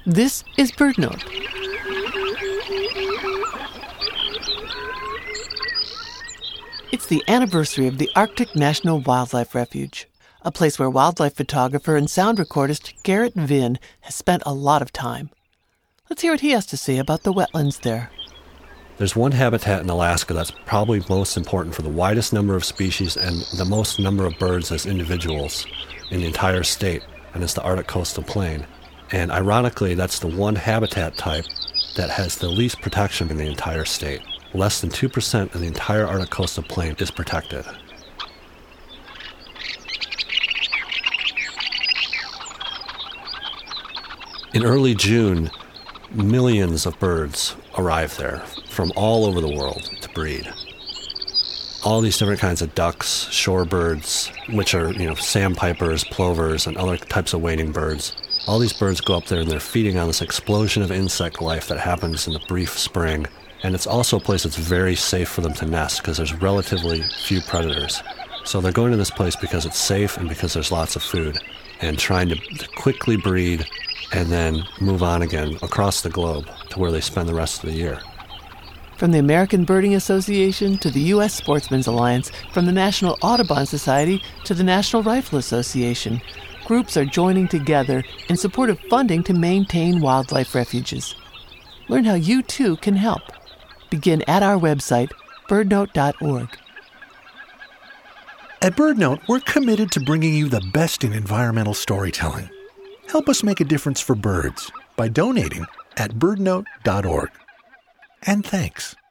This is BirdNote. It's the anniversary of the Arctic National Wildlife Refuge, a place where wildlife photographer and sound recordist Garrett Vinn has spent a lot of time. Let's hear what he has to say about the wetlands there. There's one habitat in Alaska that's probably most important for the widest number of species and the most number of birds as individuals in the entire state, and it's the Arctic Coastal Plain. And ironically, that's the one habitat type that has the least protection in the entire state. Less than 2% of the entire Arctic Coastal Plain is protected. In early June, millions of birds arrive there from all over the world to breed. All these different kinds of ducks, shorebirds, which are, sandpipers, plovers, and other types of wading birds. All these birds go up there and they're feeding on this explosion of insect life that happens in the brief spring. And it's also a place that's very safe for them to nest because there's relatively few predators. So they're going to this place because it's safe and because there's lots of food, and trying to quickly breed and then move on again across the globe to where they spend the rest of the year. From the American Birding Association to the U.S. Sportsmen's Alliance, from the National Audubon Society to the National Rifle Association, groups are joining together in support of funding to maintain wildlife refuges. Learn how you too can help. Begin at our website, birdnote.org. At BirdNote, we're committed to bringing you the best in environmental storytelling. Help us make a difference for birds by donating at birdnote.org. And thanks.